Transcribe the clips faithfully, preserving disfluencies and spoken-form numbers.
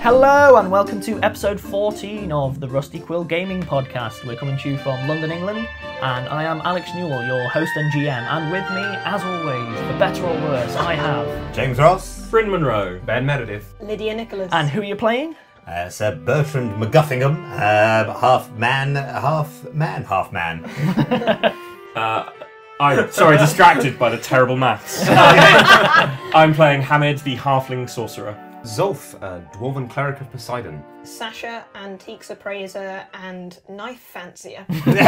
Hello and welcome to episode fourteen of the Rusty Quill Gaming Podcast. We're coming to you from London, England, and I am Alex Newell, your host and G M, and with me, as always, for better or worse, I have... James Ross, Bryn Monroe, Ben Meredith, Lydia Nicholas. And who are you playing? uh, Sir Bertrand McGuffingham, uh, half man, half man, half man. uh, I'm sorry, distracted by the terrible maths. I'm playing Hamid, the halfling sorcerer. Zolf, uh, Dwarven Cleric of Poseidon. Sasha, Antiques Appraiser and Knife Fancier.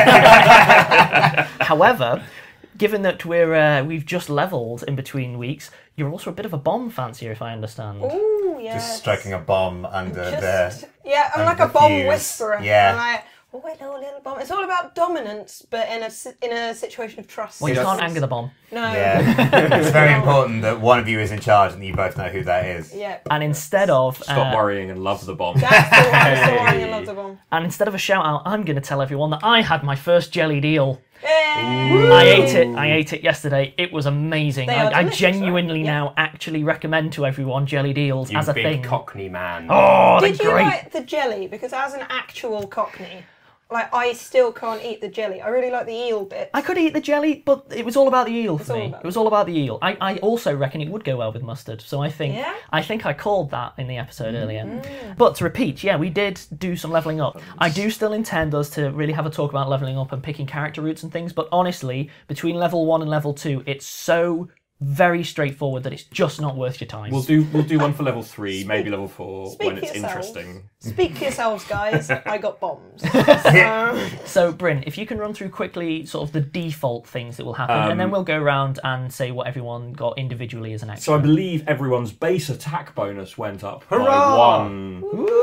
However, given that we're uh, we've just levelled in between weeks, you're also a bit of a bomb fancier, if I understand. Ooh, yes. Just striking a bomb under Just, the... yeah, I'm under like a the bomb fuse. whisperer. Yeah. I'm like, oh, hello, little bomb. It's all about dominance, but in a si- in a situation of trust. Well, you Yes. can't anger the bomb. No. Yeah, it's very important that one of you is in charge and you both know who that is. Yeah. And instead of... Stop uh, worrying and love the bomb. That's the one. That's the one. You love the bomb. And instead of a shout out, I'm going to tell everyone that I had my first jellied eel. Yay! I ate it. I ate it yesterday. It was amazing. They I, are I delicious, genuinely right? Yeah. now actually recommend to everyone jellied eels You as a big thing. Cockney man. Oh, they're Did you great. like the jelly? Because as an actual Cockney, like I still can't eat the jelly. I really like the eel bit. I could eat the jelly, but it was all about the eel for all me. about It was all about the eel. I, I also reckon it would go well with mustard, so I think Yeah? I think I called that in the episode earlier. But to repeat, yeah, we did do some levelling up. I do still intend us to really have a talk about levelling up and picking character routes and things, but honestly, between level one and level two, it's so very straightforward that it's just not worth your time. We'll do we'll do one for level three, maybe level four Speak when for it's yourselves. interesting. Speak for yourselves, guys. I got bombs. So, So, Bryn, if you can run through quickly sort of the default things that will happen, and then we'll go around and say what everyone got individually as an extra. So I believe everyone's base attack bonus went up by Hurrah! one.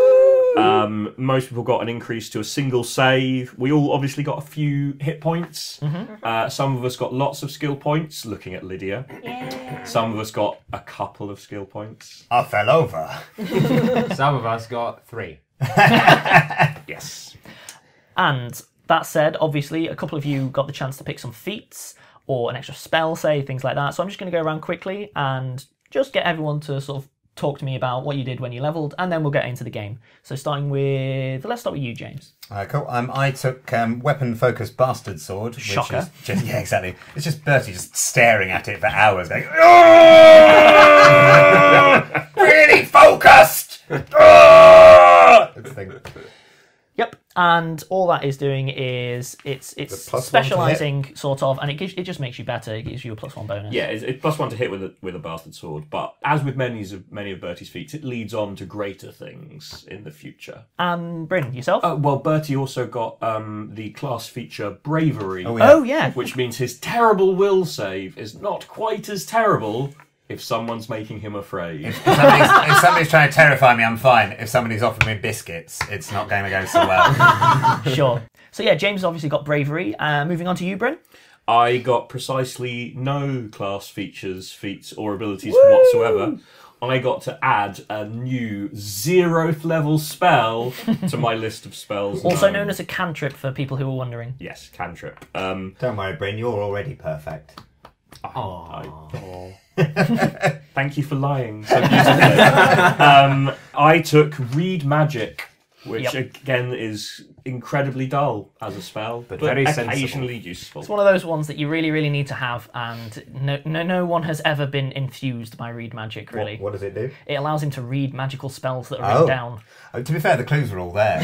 Um, most people got an increase to a single save. We all obviously got a few hit points. Uh, some of us got lots of skill points, looking at Lydia. yeah. Some of us got a couple of skill points. I fell over. Some of us got three. Yes. And that said, obviously, a couple of you got the chance to pick some feats or an extra spell, say, things like that. So I'm just going to go around quickly and just get everyone to sort of talk to me about what you did when you leveled, and then we'll get into the game. So starting with... Let's start with you, James. Uh, cool. Um, I took um, weapon-focused bastard sword. Which Shocker. Is just, yeah, exactly. It's just Bertie just staring at it for hours, going, "Oh! Really focused! Oh!" That's the thing. Yep, and all that is doing is it's it's The plus one to specialising, sort of, and it gives it just makes you better. It gives you a plus one bonus. Yeah, it's, it's plus one to hit with a, with a bastard sword, but as with many of many of Bertie's feats, it leads on to greater things in the future. And Bryn, yourself? Uh, well, Bertie also got um, the class feature Bravery, Oh, yeah. Oh, yeah. which means his terrible will save is not quite as terrible if someone's making him afraid. If somebody's, if somebody's trying to terrify me, I'm fine. If somebody's offering me biscuits, it's not going to go so well. Sure. So yeah, James has obviously got bravery. Uh, moving on to you, Bryn. I got precisely no class features, feats, or abilities whatsoever. I got to add a new zeroth level spell to my list of spells. Also known as a cantrip for people who are wondering. Yes, cantrip. Um, Don't worry, Bryn, you're already perfect. I, oh. Thank you for lying so beautifully. um, I took Read Magic, which Yep. again is incredibly dull as a spell, but, very occasionally useful. It's one of those ones that you really, really need to have, and no, no, no one has ever been infused by read magic. Really, What, what does it do? it allows him to read magical spells that are Oh. written down. Oh, to be fair, the clues were all there.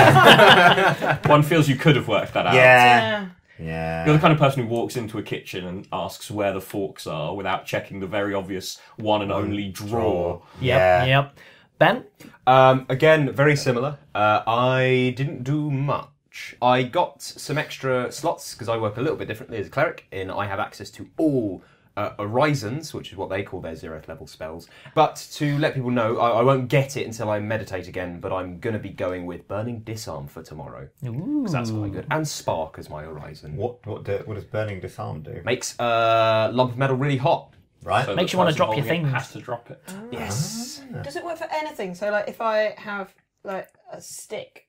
One feels you could have worked that out. yeah. Yeah. Yeah. You're the kind of person who walks into a kitchen and asks where the forks are without checking the very obvious one and only drawer. Yep, Yeah. yep. Ben, Um, again, very similar. Uh, I didn't do much. I got some extra slots because I work a little bit differently as a cleric, in I have access to all uh, Horizons, which is what they call their zeroth level spells. But to let people know, I, I won't get it until I meditate again, but I'm going to be going with Burning Disarm for tomorrow. Because that's quite good. And Spark as my Horizon. What what do, what does Burning Disarm do? Makes a uh, lump of metal really hot. Right? So Makes the you wanna person drop your holding it things. Has to drop it. Yes. Does it work for anything? So, like, if I have like a stick,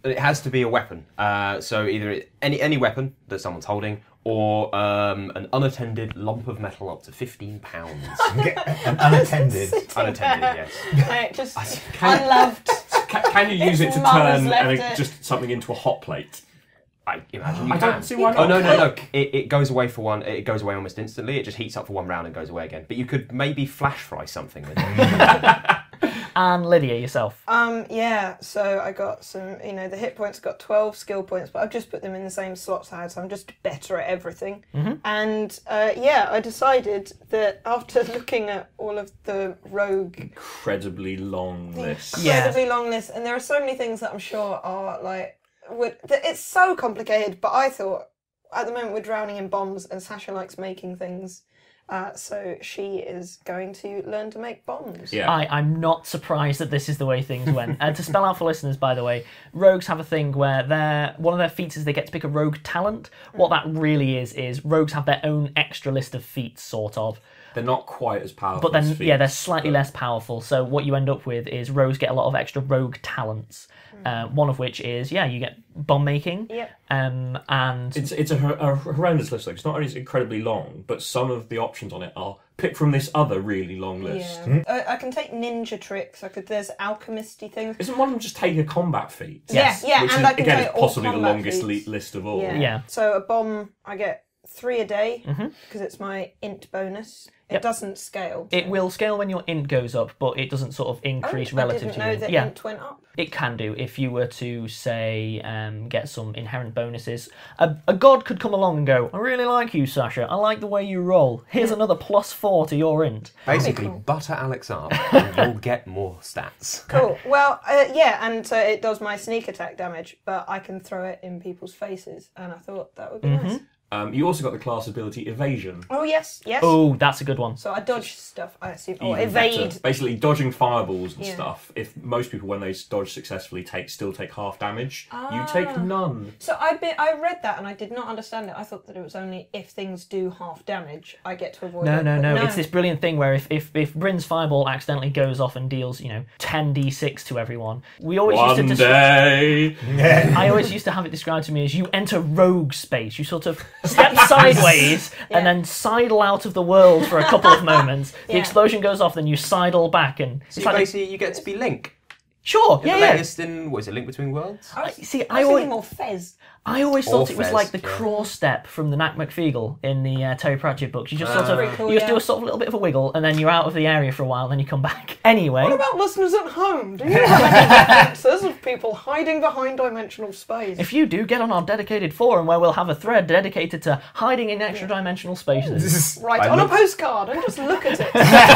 it has to be a weapon. Uh, so either it, any any weapon that someone's holding, or um, an unattended lump of metal up to fifteen pounds. An unattended. Unattended, yes. Like, just Can, unloved. can, can you use Its it to mum has turn left and it. it, just something into a hot plate? I imagine you I can. don't see why Oh not. no no no! It, it goes away for one. It goes away almost instantly. It just heats up for one round and goes away again. But you could maybe flash fry something with it. And Lydia, yourself. Um, yeah, so I got some, you know, the hit points got twelve skill points, but I've just put them in the same slots I had, so I'm just better at everything. Mm-hmm. And uh, yeah, I decided that after looking at all of the rogue, Incredibly long list. Yeah. incredibly long list, and there are so many things that I'm sure are like, would, that it's so complicated, but I thought at the moment we're drowning in bombs, and Sasha likes making things. Uh, so she is going to learn to make bombs. Yeah. I, I'm not surprised that this is the way things went. Uh, to spell out for listeners, by the way, rogues have a thing where they're, one of their feats is they get to pick a rogue talent. What that really is, is rogues have their own extra list of feats, sort of. They're not quite as powerful. But then, as yeah, they're feats, slightly but- less powerful. So what you end up with is rogues get a lot of extra rogue talents. Uh, one of which is, yeah, you get bomb making. Yep. Um, and It's it's a, hor- a horrendous list. Like, it's not only is it incredibly long, but some of the options on it are picked from this other really long list. Yeah. I, I can take ninja tricks. I could. There's alchemisty things. Isn't one of them just take a combat feat? Yes. Yeah, yeah, Which and is, I can again, take is all possibly the combat longest feats. le- list of all. Yeah. Yeah. So a bomb, I get three a day because Mm-hmm. it's my int bonus. It Yep. doesn't scale. it will scale when your int goes up, but it doesn't sort of increase Oh, relative I didn't to know your that yeah. int went up. It can do if you were to say um, get some inherent bonuses. A, a god could come along and go, "I really like you, Sasha. I like the way you roll. Here's another plus four to your int." Basically, cool. butter Alex up, and you'll get more stats. Cool. Well, uh, yeah, and so it does my sneak attack damage, but I can throw it in people's faces, and I thought that would be Mm-hmm. nice. Um, you also got the class ability Evasion. Oh yes, yes. Oh, that's a good one. So I dodge stuff, I assume, or Even evade. better. Basically, dodging fireballs and Yeah. stuff. If most people, when they dodge successfully, take still take half damage, you Ah. take none. So I be, I read that and I did not understand it. I thought that it was only if things do half damage, I get to avoid No, it. no, but no. It's this brilliant thing where if, if, if Bryn's fireball accidentally goes off and deals, you know, ten d six to everyone, we always One used to descri- day. I always used to have it described to me as you enter rogue space. You sort of step sideways Yeah. and then sidle out of the world for a couple of moments. The Yeah. explosion goes off, then you sidle back, and So it's you like basically you get to be Link. sure, yeah, the yeah. latest in what is it? Link Between Worlds. I was, See, I I was always, thinking more Fez. I always Or thought it was Fez, like the yeah. crawl step from the Knack McFeagle in the uh, Terry Pratchett books. You just sort Ah. of Pretty cool, you just yeah. do a sort of little bit of a wiggle, and then you're out of the area for a while, then you come back. Anyway, What about listeners at home? Do you have any references of people hiding behind dimensional space? if you do, get on our dedicated forum where we'll have a thread dedicated to hiding in extra dimensional spaces. Right, I on look- a postcard and just look at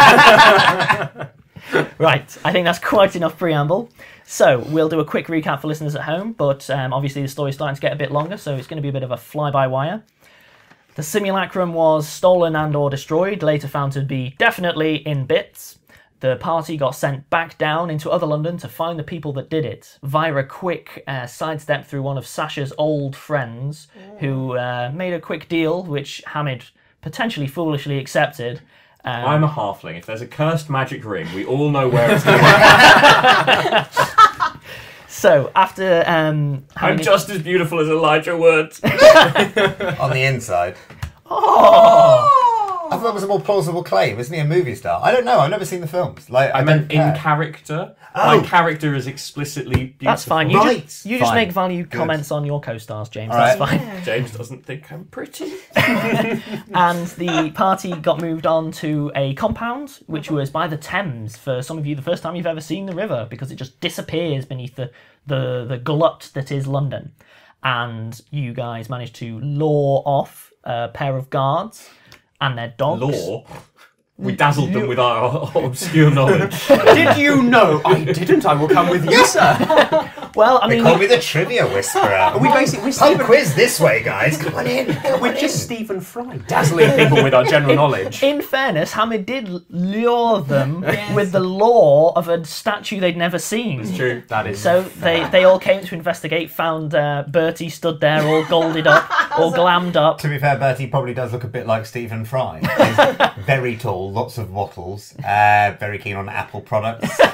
it. Right, I think that's quite enough preamble. So we'll do a quick recap for listeners at home, but um, obviously the story's starting to get a bit longer, so it's going to be a bit of a fly-by-wire. The simulacrum was stolen and or destroyed, later found to be definitely in bits. The party got sent back down into other London to find the people that did it. Vira quick uh, sidestepped through one of Sasha's old friends, who uh, made a quick deal, which Hamid potentially foolishly accepted. Um, I'm a halfling. If there's a cursed magic ring, we all know where it's going. so after um, I'm having- just as beautiful as Elijah Wood. On the inside. Oh! I thought that was a more plausible claim. Isn't he a movie star? I don't know. I've never seen the films. Like I, I meant don't in care. character. Oh. My character is explicitly beautiful. That's fine. You Right. just, you just Fine. make value Good. comments on your co-stars, James. All That's right. fine. James doesn't think I'm pretty. And the party got moved on to a compound, which was by the Thames. For some of you, the first time you've ever seen the river, because it just disappears beneath the the, the glut that is London. And you guys managed to lure off a pair of guards and their dogs. Law. We dazzled them with our obscure knowledge. Did you know? I didn't. I will come with you, sir. Well, I They mean, call me the trivia whisperer. We basically we're Pub Stephen, quiz this way, guys. Come on in. Come we're on just in. Stephen Fry, dazzling people with our general knowledge. in fairness, Hamid did lure them with the lore of a statue they'd never seen. It's true. That is So they, they all came to investigate, found uh, Bertie stood there all golded up, all glammed up. To be fair, Bertie probably does look a bit like Stephen Fry. He's very tall, lots of wattles, uh, very keen on Apple products.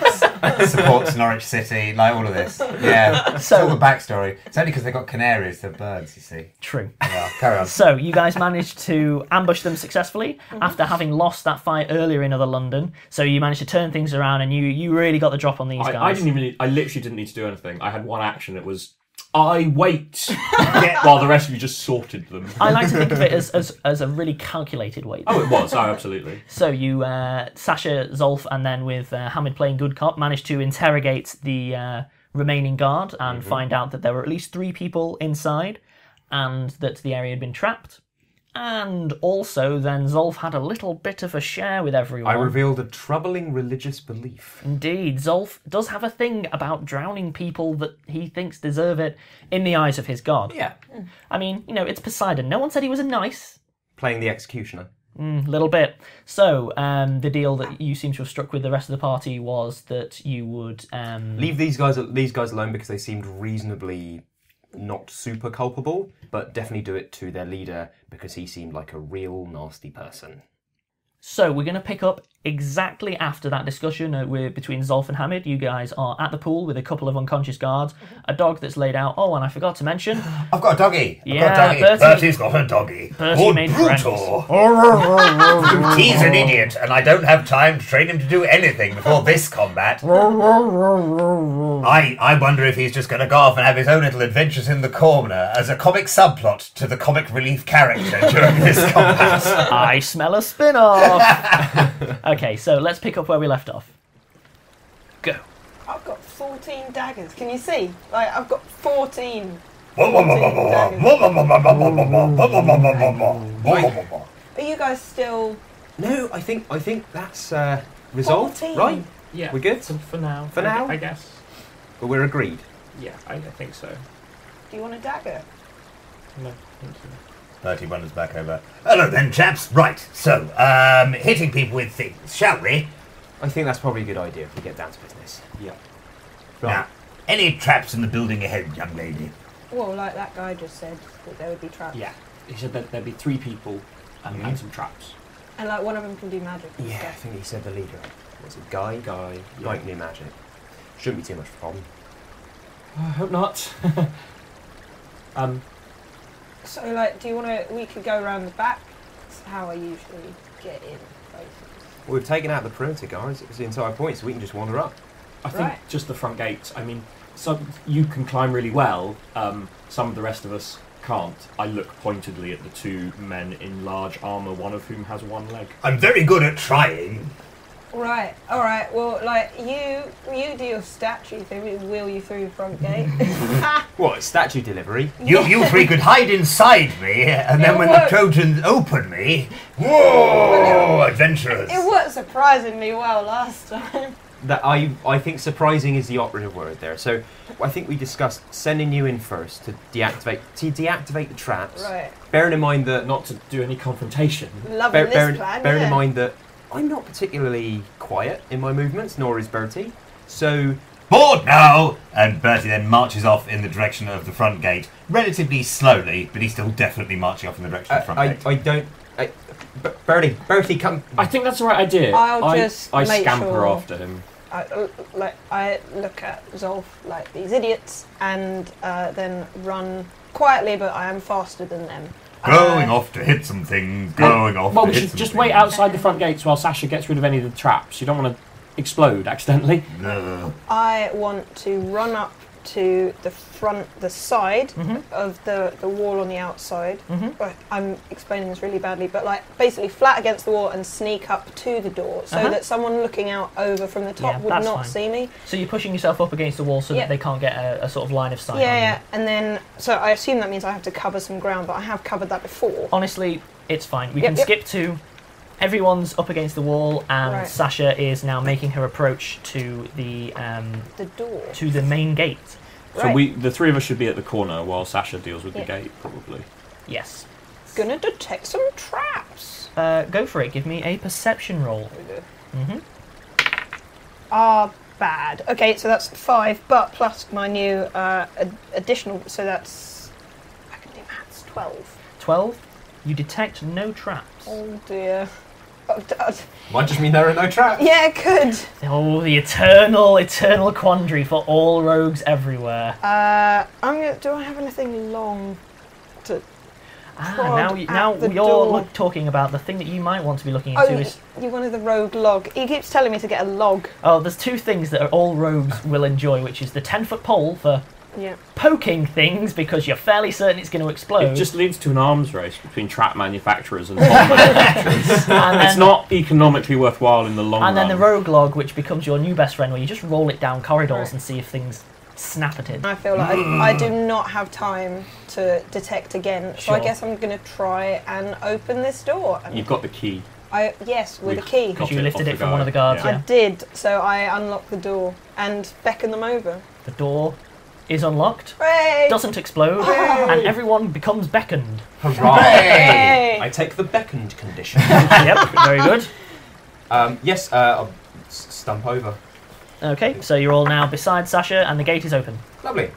supports Norwich City, like all of this. Yeah, it's all the backstory. It's only because they've got canaries, they're birds, you see. True. Yeah, carry on. So you guys managed to ambush them successfully after having lost that fight earlier in Other London. So you managed to turn things around, and you you really got the drop on these I, guys. I didn't even. Need, I literally didn't need to do anything. I had one action. It was I wait while the rest of you just sorted them. I like to think of it as, as, as a really calculated wait. Oh, it was. Oh, absolutely. So you, uh, Sasha, Zolf, and then with uh, Hamid playing good cop, managed to interrogate the uh, remaining guard and mm-hmm. find out that there were at least three people inside and that the area had been trapped. And also, then Zolf had a little bit of a share with everyone. I revealed a troubling religious belief. Indeed, Zolf does have a thing about drowning people that he thinks deserve it in the eyes of his god. Yeah. I mean, you know, it's Poseidon. No one said he was a nice. Playing the executioner. A mm, little bit. So, um, the deal that you seem to have struck with the rest of the party was that you would... Um... Leave these guys, these guys alone because they seemed reasonably... not super culpable, but definitely do it to their leader because he seemed like a real nasty person. So we're going to pick up exactly after that discussion uh, with, between Zolf and Hamid. You guys are at the pool with a couple of unconscious guards, a dog that's laid out. Oh, and I forgot to mention... I've got a doggy. I've yeah, got a doggy. Bertie, Bertie's got a doggy. Bertie Oh, made brutal. friends. He's an idiot, and I don't have time to train him to do anything before this combat. I, I wonder if he's just going to go off and have his own little adventures in the corner as a comic subplot to the comic relief character during this combat. I smell a spin-off. Okay, so let's pick up where we left off. Go. I've got fourteen daggers. Can you see? Like, I've got fourteen. fourteen daggers. Are you guys still... No, I think I think that's uh, resolved, fourteen? right? Yeah. We're good? For, for now. For I, now? I guess. But we're agreed. Yeah, I, I think so. Do you want a dagger? No, thank you. Bertie wanders back over. Hello then, chaps. Right, so, um, hitting people with things, shall we? I think that's probably a good idea if we get down to business. Yeah. Now, any traps in the building ahead, young lady? Well, like that guy just said, that there would be traps. Yeah. He said that there'd be three people and, Mhm. and some traps. And like one of them can do magic and Yeah, I stuff. think he said the leader. Was it Guy? Guy. Yeah. Guy can do magic. Shouldn't be too much of a problem. I hope not. um, So, like, do you want to... We could go around the back. That's how I usually get in places. Well, we've taken out the perimeter, guys. It's the entire point, so we can just wander up. I think Right. just the front gates. I mean, some you can climb really well. Um, some of the rest of us can't. I look pointedly at the two men in large armour, one of whom has one leg. I'm very good at trying. Right, alright, well, like, you you do your statue thing, we wheel you through the front gate. What, statue delivery? You, you three could hide inside me, and then It when worked. the Trojans open me, whoa, adventurers! It worked surprisingly well last time. That I I think surprising is the operative word there. So I think we discussed sending you in first to deactivate to deactivate the traps. Right. Bearing in mind that Not to do any confrontation. Loving bear, this bearing, plan, bearing yeah. in mind that I'm not particularly quiet in my movements, nor is Bertie. So Board now! And Bertie then marches off in the direction of the front gate, relatively slowly, but he's still definitely marching off in the direction uh, of the front I, gate. I don't. I, B- Bertie, Bertie, come. I think that's the right idea. I'll I, just I make scamper sure- after him. I, uh, like, I look at Zolf like these idiots and uh, then run quietly, but I am faster than them. Going Uh, off to hit some things, going off Well, to we hit should some just things. wait outside the front gates while Sasha gets rid of any of the traps. You don't want to explode accidentally. No. I want to run up to the front, the side of the, the wall on the outside. Right, I'm explaining this really badly, but like basically flat against the wall and sneak up to the door so Uh-huh. that someone looking out over from the top Yeah, would that's not fine. see me. So you're pushing yourself up against the wall so Yeah. that they can't get a, a sort of line of sight Yeah, on you. yeah, and then so I assume that means I have to cover some ground, but I have covered that before. Honestly, it's fine. We Yep, can yep. skip to everyone's up against the wall, and Right. Sasha is now making her approach to the um, The door. to the main gate. So Right. we, the three of us, should be at the corner while Sasha deals with Yeah. the gate, probably. Yes. Gonna detect some traps. Uh, go for it. Give me a perception roll. Mm-hmm. Ah, bad. Okay, so that's five, but plus my new uh, ad- additional, so that's I can do maths. Twelve. Twelve. You detect no traps. Oh dear. Oh, d- uh, Might just mean there are no traps. yeah, it could. Oh, the eternal, eternal quandary for all rogues everywhere. Uh, I'm gonna. Do I have anything long to? Ah, prod now, you, at now the you're door. look, talking about the thing that you might want to be looking Oh, into you, is... you wanted the rogue log. He keeps telling me to get a log. Oh, there's two things that all rogues will enjoy, which is the ten-foot pole for Yeah. poking things because you're fairly certain it's going to explode. It just leads to an arms race between trap manufacturers and bomb manufacturers. and It's then, not economically worthwhile in the long and run. then the rogue log, which becomes your new best friend, where you just roll it down corridors Right. and see if things snap at it. I feel like I, I do not have time to detect again, so I Sure. guess I'm gonna try and open this door. And You've got the key. I yes, with a We've key. Because got you it lifted off it the from one of the guard, guards, yeah. yeah. I did, so I unlock the door and beckon them over. The door is unlocked, Hooray! doesn't explode, Hooray! and everyone becomes beckoned. Hurrah! Hey! I take the beckoned condition. Yep, very good. um, yes, uh, I'll s- stump over. Okay, so you're all now beside Sasha, and the gate is open. Lovely.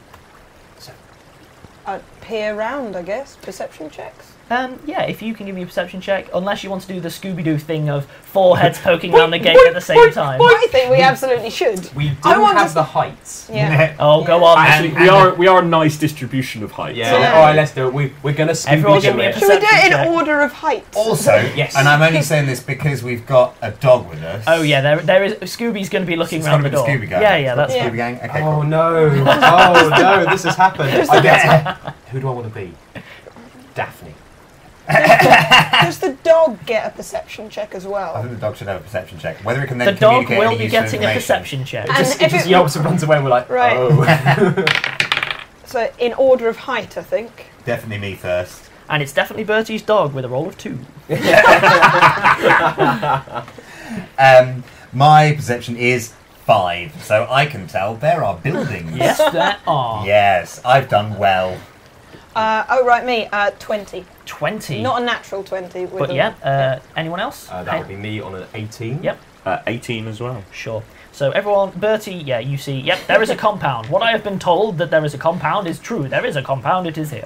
I'd peer around, I guess. Perception checks. Um, yeah, if you can give me a perception check, unless you want to do the Scooby-Doo thing of four heads poking around the gate at the same time. I think we absolutely should. We I do want have to- the heights. Yeah. Oh, go Yeah. on. Actually, And- we and are we are a nice distribution of height. Yeah. so- Yeah. All right, let's do it. We we're gonna Everyone Scooby give Doo me a it. Should we do it in Perception check. order of height? Also, Yes. and I'm only saying this because we've got a dog with us. Oh yeah, there, there is. Scooby's going to be looking It's around gotta the be door. the Scooby gang. Yeah, yeah, that's. Yeah. Scooby gang. Okay. Oh cool. no! Oh no! This has happened. I get it. Who do I want to be? Daphne. Does the dog get a perception check as I well? think the dog should have a perception check. Whether it can then The dog communicate will any be useful getting a information. perception check. It And just, it if just it- yelps and runs away. We're like, Right. oh. So in order of height, I think. Definitely me first. And it's definitely Bertie's dog with a roll of two. Um, my perception is five, so I can tell there are buildings. Yes, there are. Yes, I've done well. Uh, oh right, me. Uh, twenty. twenty. Not a natural twenty. With But a- yeah, uh, anyone else? Uh, that would be me on an eighteen. Yep. Uh, eighteen as well. Sure. So everyone, Bertie, yeah, you see, yep, there is a compound. What I have been told that there is a compound is true. There is a compound, it is here.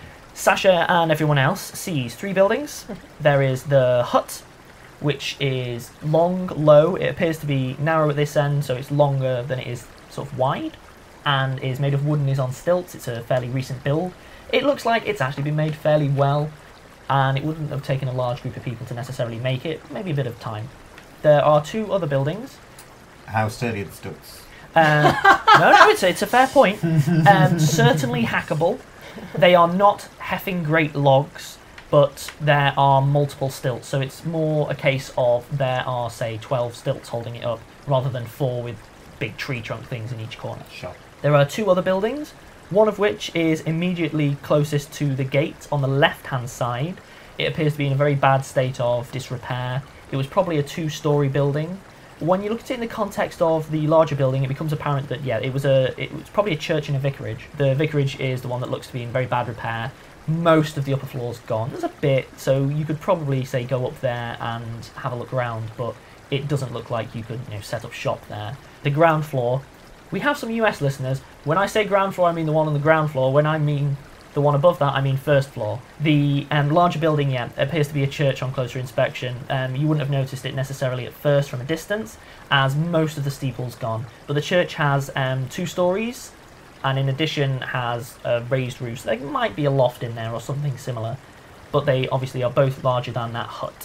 Sasha and everyone else sees three buildings. There is the hut, which is long, low. It appears to be narrow at this end, so it's longer than it is sort of wide, and is made of wood and is on stilts. It's a fairly recent build. It looks like it's actually been made fairly well, and it wouldn't have taken a large group of people to necessarily make it. Maybe a bit of time. There are two other buildings. How sturdy are the stilts? Uh, no, no, it's a, it's a fair point. Um, certainly hackable. They are not heffing great logs, but there are multiple stilts, so it's more a case of there are, say, twelve stilts holding it up, rather than four with big tree trunk things in each corner. Sure. There are two other buildings, one of which is immediately closest to the gate on the left-hand side. It appears to be in a very bad state of disrepair. It was probably a two-storey building. When you look at it in the context of the larger building, it becomes apparent that, yeah, it was a it was probably a church and a vicarage. The vicarage is the one that looks to be in very bad repair. Most of the upper floor's gone. There's a bit, so you could probably, say, go up there and have a look around, but it doesn't look like you could, you know, set up shop there. The ground floor, we have some U S listeners. When I say ground floor, I mean the one on the ground floor. When I mean the one above that, I mean first floor. The um, larger building, yeah, appears to be a church on closer inspection. Um, you wouldn't have noticed it necessarily at first from a distance, as most of the steeple's gone. But the church has um, two stories, and in addition has a raised roof. So there might be a loft in there or something similar, but they obviously are both larger than that hut.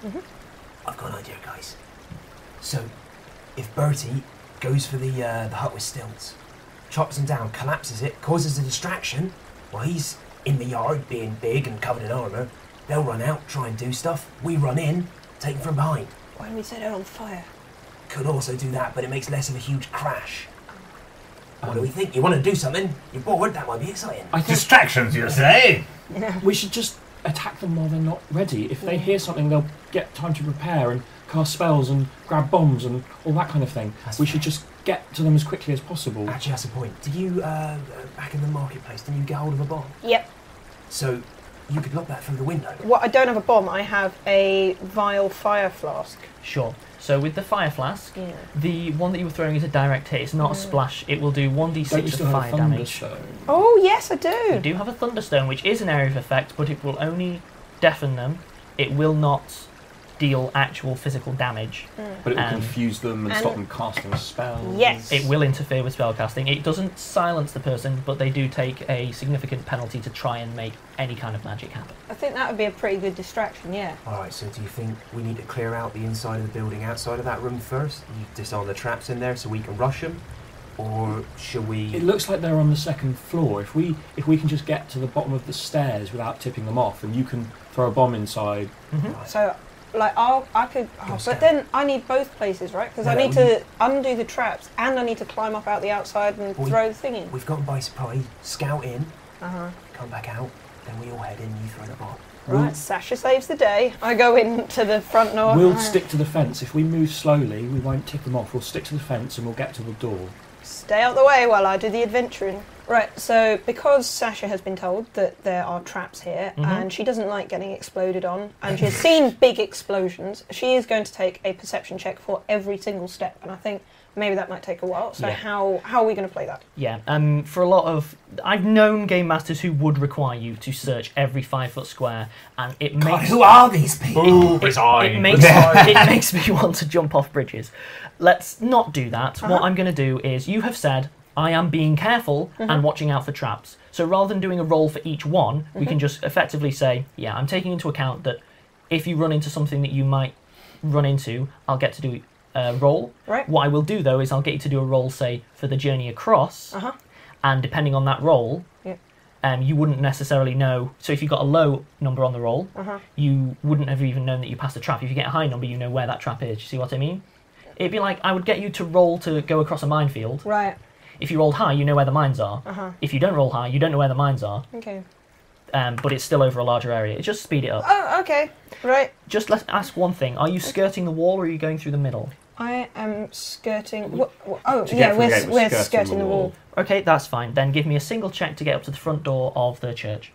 I've got an idea, guys. So, if Bertie goes for the uh, the hut with stilts, chops them down, collapses it, causes a distraction, while he's in the yard being big and covered in armour, they'll run out, try and do stuff. We run in, take them from behind. Why don't we set it on fire? Could also do that, but it makes less of a huge crash. What do we think? You want to do something? You're bored? That might be exciting. I think Distractions, you say? we should just attack them while they're not ready. If they hear something, they'll get time to prepare and cast spells and grab bombs and all that kind of thing. That's we fair. should just get to them as quickly as possible. Actually, that's a point. Did you, uh, uh, back in the marketplace, did you get hold of a bomb? Yep. So, you could lock that through the window. What I don't have a bomb. I have a vial fire flask. Sure. So with the fire flask, Yeah. the one that you were throwing is a direct hit. It's not a splash. It will do one d Don't you six still of have fire a damage. thunderstone? Oh yes, I You do. do have a thunderstone, which is an area of effect, but it will only deafen them. It will not deal actual physical damage. But it will Um, confuse them and, and- stop them casting spells. Yes. It will interfere with spellcasting. It doesn't silence the person, but they do take a significant penalty to try and make any kind of magic happen. I think that would be a pretty good distraction, yeah. Alright, so do you think we need to clear out the inside of the building outside of that room first? You disarm the traps in there so we can rush them? Or should we... It looks like they're on the second floor. If we if we can just get to the bottom of the stairs without tipping them off, and you can throw a bomb inside. So, like, I'll, I could... Oh, but scout. then I need both places, right? Because I No, need we- to undo the traps, and I need to climb up out the outside and We- throw the thing in. We've gotten by surprise, scout in, Uh-huh. come back out, then we all head in and you throw the bomb. Right, Sasha saves the day. I go into the front door. We'll Ah, stick to the fence. If we move slowly, we won't tip them off. We'll stick to the fence and we'll get to the door. Stay out the way while I do the adventuring. Right, so because Sasha has been told that there are traps here, Mhm. and she doesn't like getting exploded on, and she's seen big explosions, she is going to take a perception check for every single step, and I think maybe that might take a while. So Yeah. how how are we going to play that? Yeah, um, for a lot of... I've known game masters who would require you to search every five foot square, and it God, makes... who are these people? Ooh, It, resign. it makes it makes me want to jump off bridges. Let's not do that. What Uh-huh. I'm going to do is, you have said I am being careful and watching out for traps. So rather than doing a roll for each one, we can just effectively say, yeah, I'm taking into account that if you run into something that you might run into, I'll get to do a roll. Right. What I will do though is I'll get you to do a roll, say, for the journey across, Uh-huh. and depending on that roll, Yeah. um, you wouldn't necessarily know. So if you got a low number on the roll, Uh-huh. you wouldn't have even known that you passed a trap. If you get a high number, you know where that trap is. You see what I mean? It'd be like I would get you to roll to go across a minefield. Right, If you rolled high, you know where the mines are. uh-huh. If you don't roll high, you don't know where the mines are. Okay. Um, but it's still over a larger area. It just speed it up. Oh, okay. Right. Just let's ask one thing: are you skirting the wall, or are you going through the middle? I am skirting... Wh- wh- oh, To yeah, get from we're, the s- gate, we're we're skirting, skirting the the wall. wall. Okay, that's fine. Then give me a single check to get up to the front door of the church.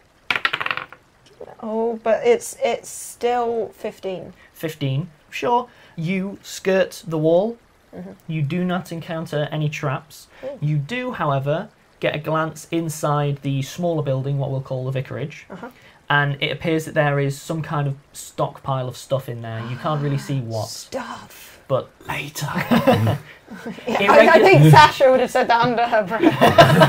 Oh, but it's it's still fifteen. fifteen. Sure. You skirt the wall. Mhm. You do not encounter any traps. Cool. You do, however, get a glance inside the smaller building, what we'll call the vicarage, Uh-huh. and it appears that there is some kind of stockpile of stuff in there. You can't really see what, Stuff. but Later. Yeah, It I, I regu- think Sasha would have said that under her breath.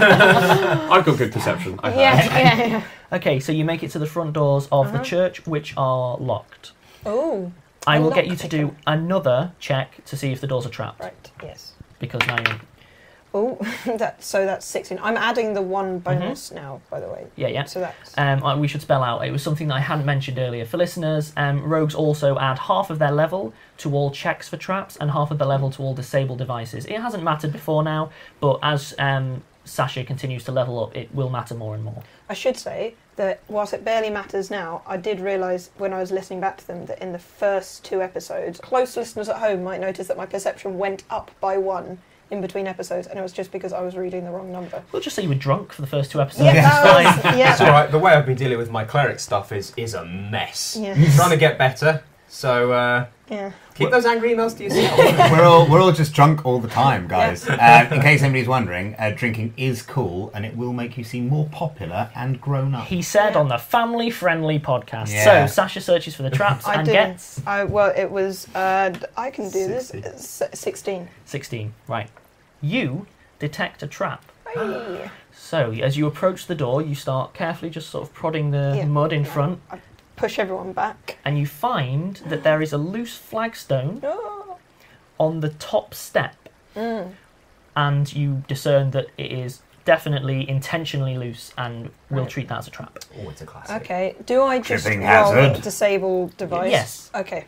I've got good perception. I Yeah, have. yeah, yeah. okay. So you make it to the front doors of Uh-huh. the church, which are locked. Oh, I A will get you lock to do picker. another check to see if the doors are trapped, right, yes. because now you're Oh, that, so that's sixteen. I'm adding the one bonus now, by the way. yeah yeah. So that's... Um, uh, we should spell out. It was something that I hadn't mentioned earlier. For listeners, um, rogues also add half of their level to all checks for traps and half of the level to all disabled devices. It hasn't mattered before now, but as um, Sasha continues to level up, it will matter more and more. I should say that whilst it barely matters now, I did realise when I was listening back to them that in the first two episodes, close listeners at home might notice that my perception went up by one in between episodes, and it was just because I was reading the wrong number. We'll just say you were drunk for the first two episodes. Yeah, It's that fine. was, yeah. It's alright, the way I've been dealing with my cleric stuff is is a mess. Yeah. Trying to get better, so uh, Yeah. keep those angry emails to yourself. we're all we're all just drunk all the time, guys. Uh, in case anybody's wondering, uh, drinking is cool, and it will make you seem more popular and grown up. He said on the family-friendly podcast. Yeah. So Sasha searches for the traps I and didn't. gets I, well, it was... Uh, I can do this. Sixty. It's sixteen. sixteen. Right. You detect a trap. Hey. So as you approach the door, you start carefully just sort of prodding the Yeah. mud in front, Push everyone back. and you find that there is a loose flagstone Oh. on the top step, Mm. and you discern that it is definitely intentionally loose, and we'll Right. treat that as a trap. Oh, it's a classic. Okay, do I just Tripping roll hazard. disable device? Yes. Okay.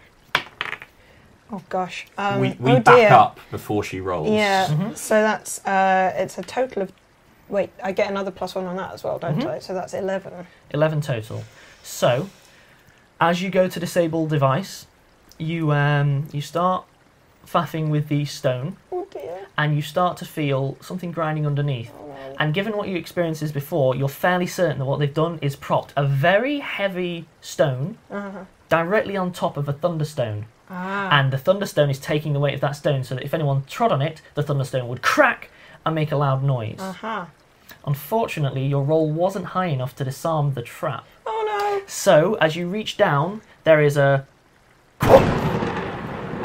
Oh gosh. Um, we we oh back dear. up before she rolls. Yeah. Mhm. So that's uh, it's a total of. Wait, I get another plus one on that as well, don't Mhm. I? So that's eleven. eleven total. So, as you go to disable device, you um, you start faffing with the stone, Oh dear. and you start to feel something grinding underneath. Oh no. And given what you experienced before, you're fairly certain that what they've done is propped a very heavy stone Uh-huh. directly on top of a thunderstone. Ah. And the thunderstone is taking the weight of that stone, so that if anyone trod on it, the thunderstone would crack and make a loud noise. Uh-huh. Unfortunately, your roll wasn't high enough to disarm the trap. Oh So, as you reach down, there is a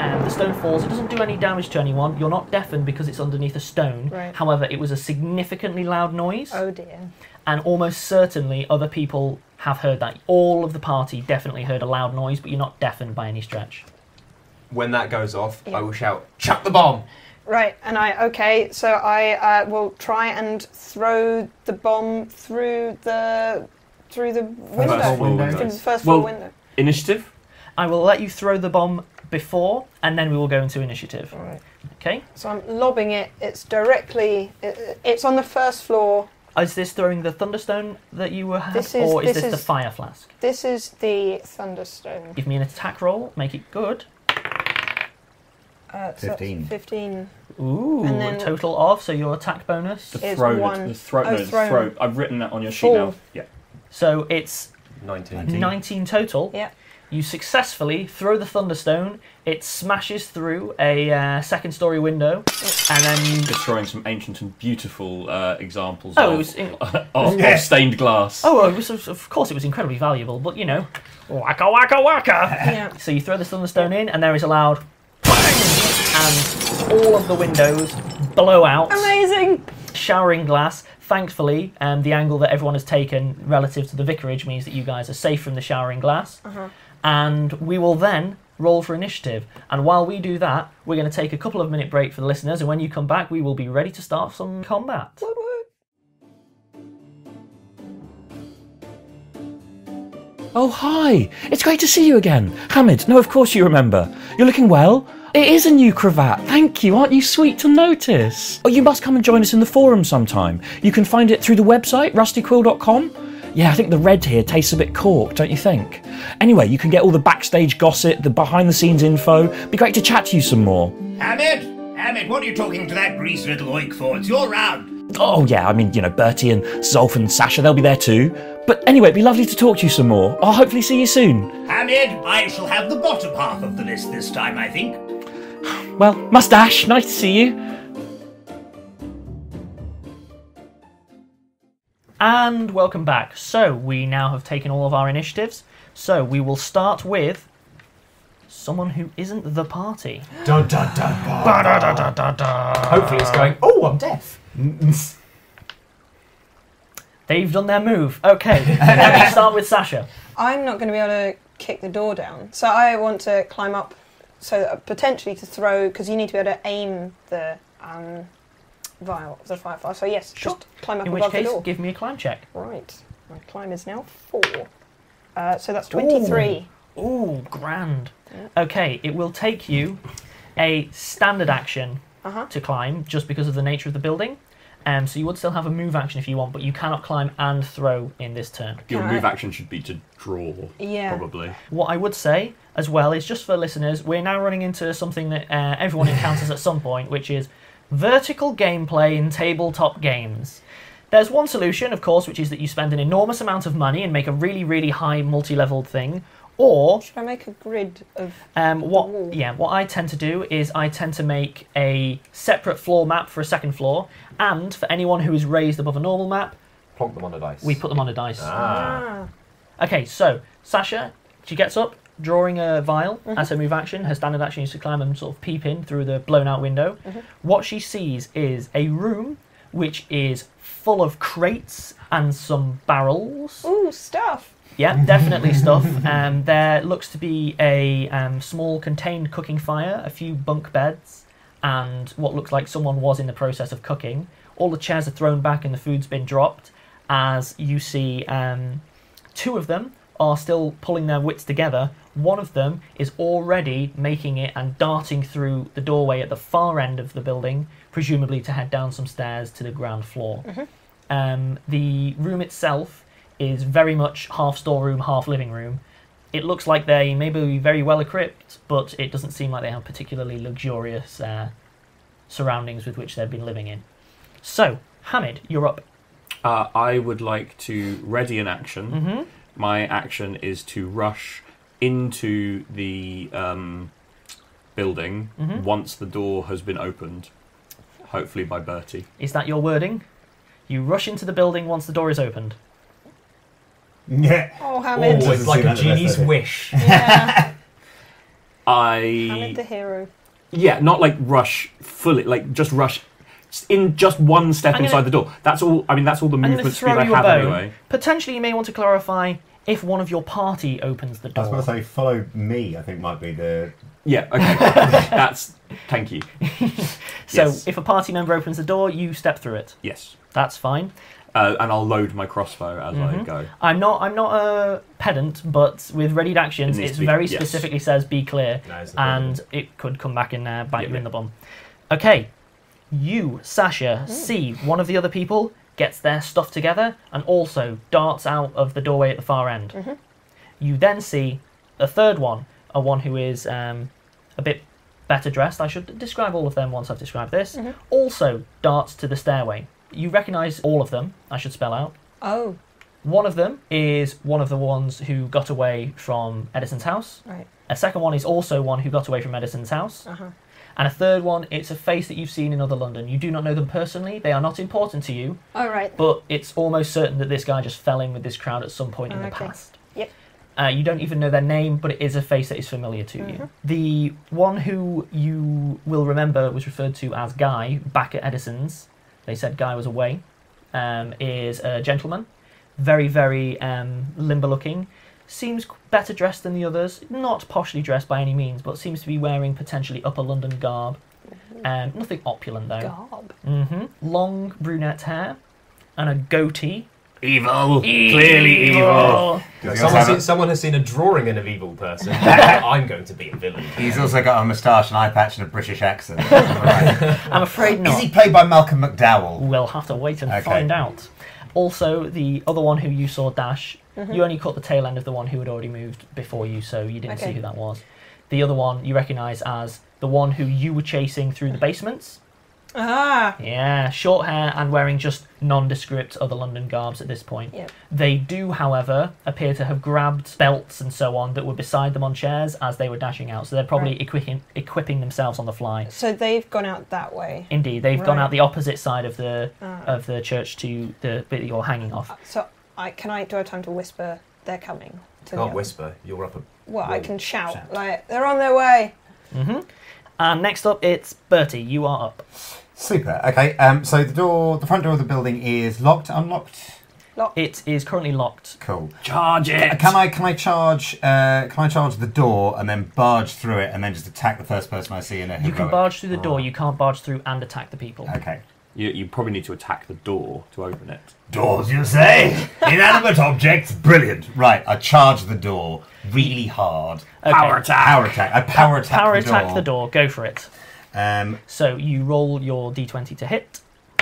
Um, the stone falls. It doesn't do any damage to anyone. You're not deafened because it's underneath a stone. Right. However, it was a significantly loud noise, Oh dear. and almost certainly other people have heard that. All of the party definitely heard a loud noise, but you're not deafened by any stretch. When that goes off, Yeah. I will shout, "Chuck the bomb!" Right, and I okay, so I uh, will try and throw the bomb through the through the window, First floor window. through the first floor Well- window. Initiative? I will let you throw the bomb before, and then we will go into initiative. All right. Okay? So I'm lobbing it. It's directly. It, it's on the first floor. Is this throwing the thunderstone that you were having, This is- or is this this, the is- fire flask? This is the thunderstone. Give me an attack roll. Make it good. Uh, so that's Fifteen. Fifteen. Ooh, And then- a total of, so your attack bonus. The Is throw. one- The throw. oh, No, the thrown. throw. I've written that on your sheet Four. now. Yeah. So it's nineteen. Nineteen. nineteen total. Yeah. You successfully throw the thunderstone. It smashes through a uh, second story window, and then you. Just throwing some ancient and beautiful uh, examples Oh, it of, was in- of, Yeah. of stained glass. Oh, it was, of course, it was incredibly valuable, but you know, waka waka waka. Yeah. So you throw the thunderstone in, and there is a loud bang, and all of the windows blow out, Amazing. showering glass. Thankfully, um, the angle that everyone has taken relative to the vicarage means that you guys are safe from the showering glass. Uh-huh. And we will then roll for initiative. And while we do that, we're going to take a couple of minute break for the listeners, and when you come back, we will be ready to start some combat. Woot woot. Oh, hi. It's great to see you again. Hamid, no, of course you remember. You're looking well. It is a new cravat. Thank you. Aren't you sweet to notice? Oh, you must come and join us in the forum sometime. You can find it through the website, rusty quill dot com. Yeah, I think the red here tastes a bit corked, don't you think? Anyway, you can get all the backstage gossip, the behind-the-scenes info. Be great to chat to you some more. Hamid! Hamid, what are you talking to that greasy little oik for? It's your round. Oh, yeah, I mean, you know, Bertie and Zolf and Sasha, they'll be there too. But anyway, it'd be lovely to talk to you some more. I'll hopefully see you soon. Hamid, I shall have the bottom half of the list this time, I think. Well, Mustache, nice to see you. And welcome back. So, we now have taken all of our initiatives. So, we will start with someone who isn't the party. Dun, dun, dun, dun. Hopefully it's going, oh, I'm deaf. They've done their move. Okay, let me start with Sasha. I'm not going to be able to kick the door down, so I want to climb up, so that potentially to throw, because you need to be able to aim the um, vial of the firefly. So yes, Sure. just climb up In which above case, the door. give me a climb check. Right, my climb is now four. Uh, so that's twenty-three. Ooh, grand. Okay, it will take you a standard action Uh-huh. to climb, just because of the nature of the building. Um, so you would still have a move action if you want, but you cannot climb and throw in this turn. Your Can I- move action should be to draw, Yeah. probably. What I would say, as well, is just for listeners, we're now running into something that uh, everyone encounters at some point, which is vertical gameplay in tabletop games. There's one solution, of course, which is that you spend an enormous amount of money and make a really, really high multi-leveled thing, or Should I make a grid of? Um, wall. what? Yeah, what I tend to do is I tend to make a separate floor map for a second floor, and for anyone who is raised above a normal map, Plonk them on a dice. we put them on a dice. Ah. Okay, so Sasha, she gets up, drawing a vial as her move action. Her standard action is to climb and sort of peep in through the blown out window. What she sees is a room which is full of crates and some barrels. Ooh, stuff. Yeah, definitely stuff. Um, there looks to be a um, small contained cooking fire, a few bunk beds, and what looks like someone was in the process of cooking. All the chairs are thrown back and the food's been dropped, as you see um, two of them are still pulling their wits together. One of them is already making it and darting through the doorway at the far end of the building, presumably to head down some stairs to the ground floor. Um, the room itself is very much half storeroom, half living room. It looks like they may be very well equipped, but it doesn't seem like they have particularly luxurious uh, surroundings with which they've been living in. So, Hamid, you're up. Uh, I would like to ready an action. Mm-hmm. My action is to rush into the um, building Mhm. once the door has been opened, hopefully by Bertie. Is that your wording? You rush into the building once the door is opened. Yeah. Oh, Hamid. Oh, it's Doesn't like seem a like the best genie's idea. wish. Yeah. Hamid the I hero. yeah, not like rush fully, like just rush in just one step I'm inside gonna- the door. That's all. I mean, that's all the I'm going to movement speed throw I you a have bone. anyway. Potentially, you may want to clarify if one of your party opens the I was door. going to say, follow me, I think might be the... Yeah. Okay. That's. Thank you. So, Yes. if a party member opens the door, you step through it. Yes. That's fine. Uh, and I'll load my crossbow as Mm-hmm. I go. I'm not. I'm not a pedant, but with readied actions, It needs it to be- very yes. specifically says "be clear," That is the and it could come back and uh, bite Yeah, you in yeah. the bum. Okay, you, Sasha, see one of the other people gets their stuff together and also darts out of the doorway at the far end. You then see a third one, a one who is um, a bit better dressed. I should describe all of them once I've described this. Also darts to the stairway. You recognise all of them. I should spell out. Oh, One of them is one of the ones who got away from Edison's house. right. A second one is also one who got away from Edison's house. Uh-huh. And a third one, it's a face that you've seen in other London. You do not know them personally. They are not important to you. All right. But it's almost certain that this guy just fell in with this crowd at some point in the Okay. past. Yep. Uh, you don't even know their name, but it is a face that is familiar to you. The one who you will remember was referred to as Guy back at Edison's. They said Guy was away. Um, is a gentleman, very, very um, limber looking. Seems better dressed than the others. Not poshly dressed by any means, but seems to be wearing potentially upper London garb. Um, nothing opulent though. Garb. hmm Long brunette hair and a goatee. Evil. Clearly evil. Does he Someone, also have seen, a- someone has seen a drawing of an evil person. I'm going to be a villain. He's also got a moustache, an eye patch, and a British accent. I'm afraid Is not. he played by Malcolm McDowell? We'll have to wait and Okay. find out. Also, the other one who you saw dash, you only caught the tail end of the one who had already moved before you, so you didn't see Okay. who that was. The other one you recognise as the one who you were chasing through the basements. Ah. Yeah, short hair and wearing just nondescript other London garbs at this point. Yep. They do, however, appear to have grabbed belts and so on that were beside them on chairs as they were dashing out, so they're probably Right. equipping, equipping themselves on the fly. So they've gone out that way. Indeed, they've gone Right. out the opposite side of the Ah. of the church to the bit that you're hanging off. So I can I do I have time to whisper they're coming to the Can't other- whisper. You're up a. Well, I Roll. can shout, Shout. like they're on their way. hmm And next up, it's Bertie. You are up. Super. Okay. Um. So the door, the front door of the building is locked, unlocked. It is currently locked. Cool. Charge it. Can I can I charge uh, can I charge the door and then barge through it and then just attack the first person I see in a heroic? You can barge through the door. You can't barge through and attack the people. Okay. You, you probably need to attack the door to open it. Doors, you say? Inanimate objects? Brilliant. Right. I charge the door really hard. Okay. Power attack. Power attack. I power attack Power the attack door. the door. Go for it. Um. So you roll your d twenty to hit.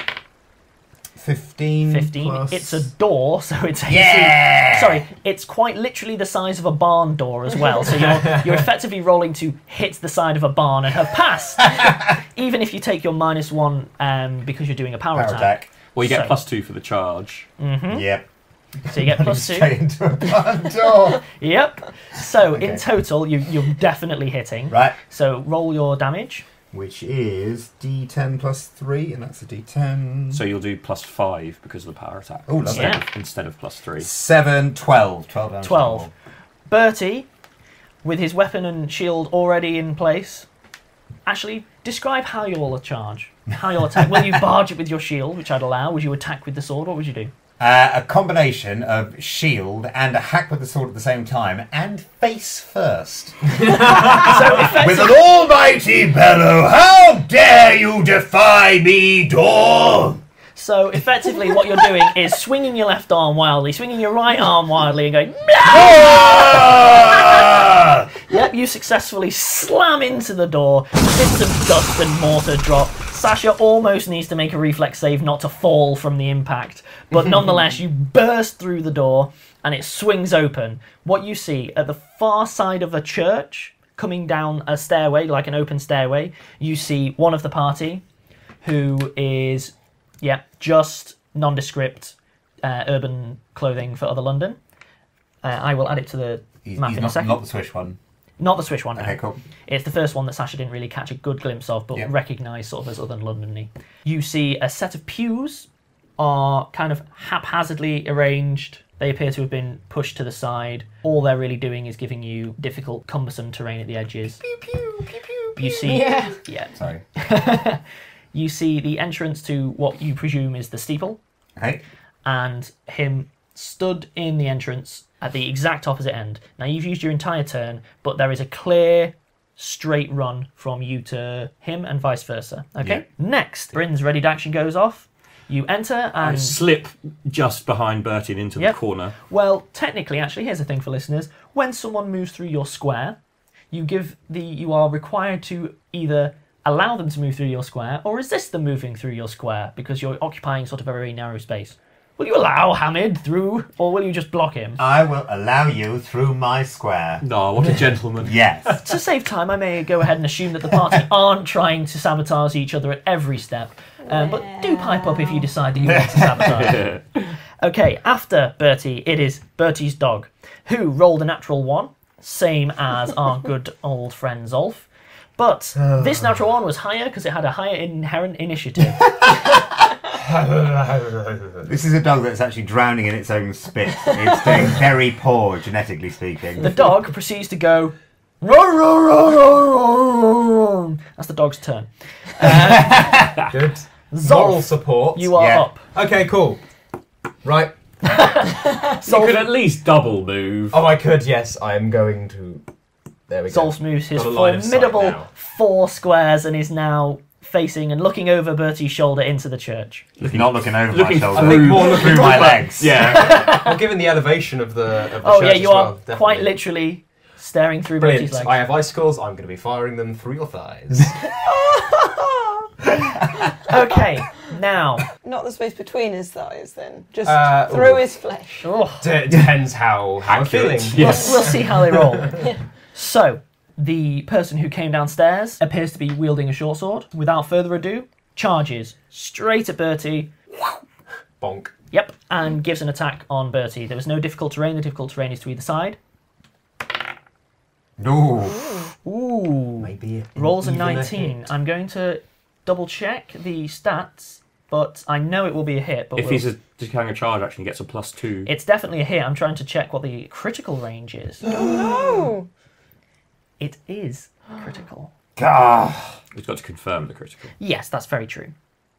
Fifteen. fifteen. plus- It's a door, so it's A C. Yeah. Sorry, it's quite literally the size of a barn door as well. So you're you're effectively rolling to hit the side of a barn and have passed. Even if you take your minus one um, because you're doing a power, power attack. attack. Well, you get So- plus two for the charge. Mm-hmm. Yep. So you get plus two. Straight into a barn door. Yep. So in Okay. total, you you're definitely hitting. Right. So roll your damage. Which is D ten plus three, and that's a D ten. So you'll do plus five because of the power attack. Oh, lovely. instead, Yeah. of, instead of plus three. Seven, twelve. Twelve damage. twelve. Bertie, with his weapon and shield already in place. Actually, describe how you'll charge. How you'll attack. Will you barge it with your shield, which I'd allow? Would you attack with the sword? What would you do? Uh, a combination of shield and a hack with the sword at the same time, and face first. So With an almighty bellow, how dare you defy me, door? So effectively, what you're doing is swinging your left arm wildly, swinging your right arm wildly, and going. Ah! Yep, you successfully slam into the door. Bits of dust and mortar drop. Sasha almost needs to make a reflex save not to fall from the impact, but nonetheless, you burst through the door and it swings open. What you see at the far side of the church, coming down a stairway, like an open stairway, you see one of the party who is, yeah, just nondescript uh, urban clothing for other London. Uh, I will add it to the He's, map he's in a not, second. not the Swish one. Not the Swish one. no. Okay, cool. It's the first one that Sasha didn't really catch a good glimpse of, but Yep. recognised sort of as other London-y. You see a set of pews are kind of haphazardly arranged They appear to have been pushed to the side. All they're really doing is giving you difficult, cumbersome terrain at the edges. Pew, pew, pew, pew, you see, Yeah. yeah. Sorry. You see the entrance to what you presume is the steeple, Okay. and him stood in the entrance at the exact opposite end. Now you've used your entire turn, but there is a clear, straight run from you to him and vice versa. Okay. Next, Bryn's ready to action goes off. You enter I and slip just behind Bertie and into Yep. the corner. well, technically, actually, here's the thing for listeners: when someone moves through your square, you give the you are required to either allow them to move through your square or resist them moving through your square because you're occupying sort of a very narrow space. Will you allow Hamid through, or will you just block him? I will allow you through my square. No, what a gentleman. Yes. To save time, I may go ahead and assume that the party aren't trying to sabotage each other at every step. Um, but do pipe up if you decide that you want to sabotage. Okay, after Bertie, it is Bertie's dog, who rolled a natural one, same as our good old friend Zolf. But this natural one was higher because it had a higher inherent initiative. This is a dog that's actually drowning in its own spit. It's doing very poor, genetically speaking. The dog proceeds to go. "Roar, roar, roar, roar, roar, roar." That's the dog's turn. Good. Zolf, Moral support. you are Yeah. up. Okay, cool. Right. You could at least double move. Oh, I could, yes. I am going to... There we go. Zolf moves his Got a line of sight formidable now. four squares and is now facing and looking over Bertie's shoulder into the church. Not looking over looking my shoulder. I think more looking through my legs. Yeah. Well, given the elevation of the, of the Oh church yeah, you as are well, quite definitely. literally staring through Brilliant. Bertie's legs. I have icicles. I'm going to be firing them through your thighs. Okay, now. Not the space between his thighs, then. Just Uh, through ooh. his flesh. Oh, D- depends how, how I'm feeling. Accurate. we'll, Yes. we'll see how they roll. So, the person who came downstairs appears to be wielding a short sword. Without further ado, charges straight at Bertie. Bonk. Yep, and gives an attack on Bertie. There was no difficult terrain. The difficult terrain is to either side. Ooh. Ooh. Maybe. an Rolls a even nineteen. hit. I'm going to double check the stats, but I know it will be a hit. But If we'll- he's a, just carrying a charge action, he gets a plus two. It's definitely a hit. I'm trying to check what the critical range is. No! It is critical. Ah. He's got to confirm the critical. Yes, that's very true.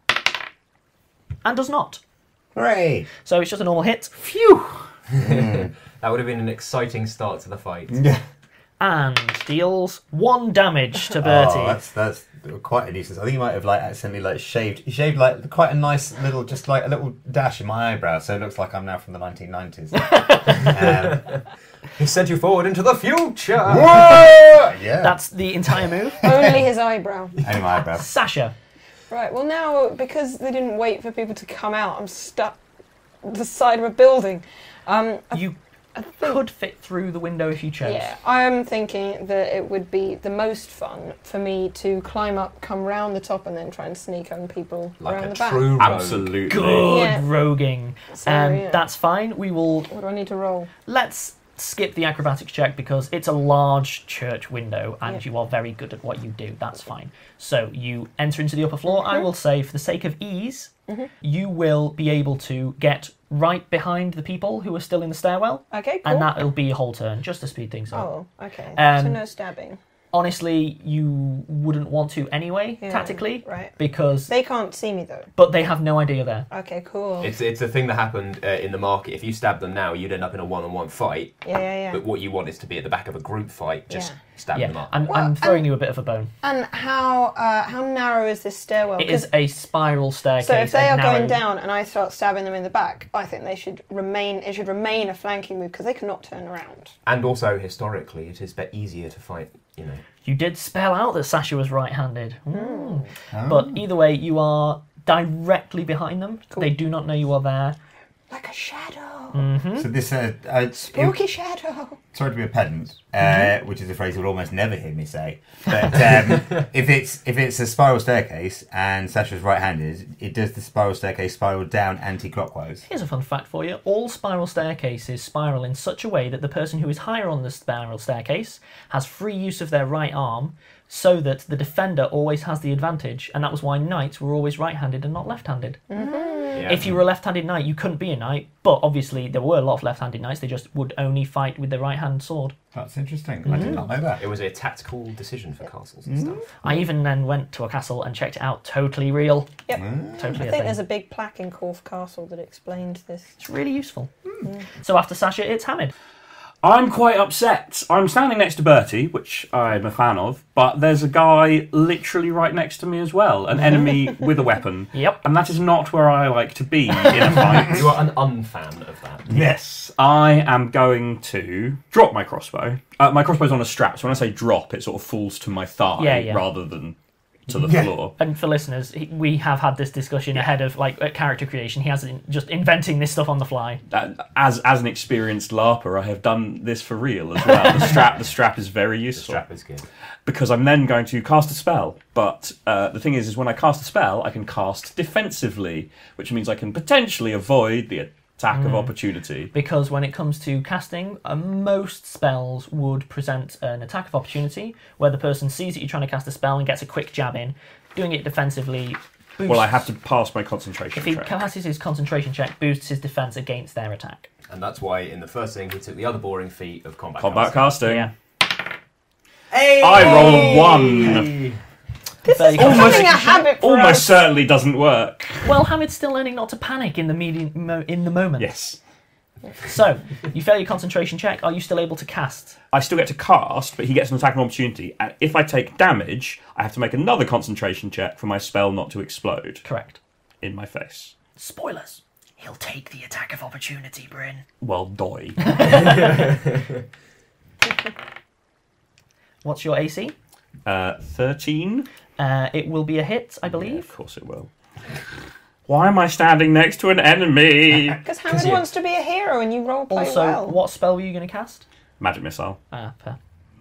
And does not. Hooray. So it's just a normal hit. Phew! That would have been an exciting start to the fight. Yeah. And deals one damage to Bertie. Oh, that's that's quite a nuisance. I think you might have like accidentally like shaved. You shaved like quite a nice little, just like a little dash in my eyebrow, so it looks like I'm now from the nineteen nineties. um, He sent you forward into the future. whoa! Yeah. That's the entire move. Only his eyebrow. Only my eyebrow. Sasha. Right, well now, because they didn't wait for people to come out, I'm stuck at the side of a building. Um, I You I think, could fit through the window if you chose. yeah, I am thinking that it would be the most fun for me to climb up, come round the top, and then try and sneak on people Like around a the back. true rogue. Absolutely. Good Yeah. roguing. So, Um, yeah. That's fine. We will. What do I need to roll? Let's skip the acrobatics check because it's a large church window and Yeah. you are very good at what you do. That's fine. So you enter into the upper floor. I will say, for the sake of ease, you will be able to get right behind the people who are still in the stairwell, Okay, cool. and that'll be a whole turn just to speed things up. Oh, okay. Um, so no stabbing. Honestly, you wouldn't want to anyway, Yeah, tactically, right. because They can't see me though. but they have no idea there. Okay, cool. It's it's a thing that happened uh, in the market. If you stab them now, you'd end up in a one-on-one fight. yeah, yeah, yeah. But what you want is to be at the back of a group fight, just Yeah. stab them Yeah, up. I'm, Well, I'm throwing and- you a bit of a bone. And how uh, how narrow is this stairwell? It is 'Cause- a spiral staircase. so if they a are narrow- going down and I start stabbing them in the back, I think they should remain. It should remain a flanking move because they cannot turn around. And also, historically, it is bit easier to fight, you know. You did spell out that Sasha was right-handed. Mm. Oh. But either way, you are directly behind them. Cool. They do not know you are there. Like a shadow. Mm-hmm. So this, uh, uh, Spooky shadow. sorry to be a pedant, uh, Mm-hmm. which is a phrase you'll almost never hear me say. But um, if it's if it's a spiral staircase and Sasha's right-handed, it does the spiral staircase spiral down anti-clockwise. Here's a fun fact for you. All spiral staircases spiral in such a way that the person who is higher on the spiral staircase has free use of their right arm so that the defender always has the advantage, and that was why knights were always right-handed and not left-handed. Yeah. If you were a left-handed knight, you couldn't be a knight, but obviously there were a lot of left-handed knights, they just would only fight with their right-hand sword. That's interesting. I did not know that. It was a tactical decision for castles and stuff. I even then went to a castle and checked it out, totally real. Yep. Totally I a think thing. there's a big plaque in Corfe Castle that explained this. It's really useful. So after Sasha, it's Hamid. I'm quite upset. I'm standing next to Bertie, which I'm a fan of, but there's a guy literally right next to me as well, an enemy with a weapon. Yep. And that is not where I like to be in a fight. You are an unfan of that. Yes. I am going to drop my crossbow. Uh, my crossbow's on a strap, so when I say drop, it sort of falls to my thigh Yeah, yeah. rather than to the Yeah. floor. And for listeners, he, we have had this discussion ahead of like at character creation. He has in, just inventing this stuff on the fly. Uh, as as an experienced LARPer, I have done this for real as well. The strap, the strap is very The useful. strap is good. Because I'm then going to cast a spell. But uh, the thing is, is when I cast a spell, I can cast defensively, which means I can potentially avoid the attack of opportunity. Because when it comes to casting, uh, most spells would present an attack of opportunity where the person sees that you're trying to cast a spell and gets a quick jab in. Doing it defensively boosts... Well, I have to pass my concentration If he check. passes his concentration check, boosts his defense against their attack. And that's why in the first thing we took the other boring feat of combat, Combat casting. casting. Yeah. Hey! I roll a one. This There is you go. Almost- becoming a habit for Almost us. certainly doesn't work. Well, Hamid's still learning not to panic in the medium, mo- in the moment. Yes. So, you fail your concentration check. Are you still able to cast? I still get to cast, but he gets an attack of opportunity. And if I take damage, I have to make another concentration check for my spell not to explode Correct. in my face. Spoilers. He'll take the attack of opportunity, Bryn. Well, doy. What's your A C? Uh, thirteen? Uh, it will be a hit, I Yeah, believe. of course it will. Why am I standing next to an enemy? Because Hamid wants to be a hero and you role play Also, well. what spell were you going to cast? Magic missile. Ah, per.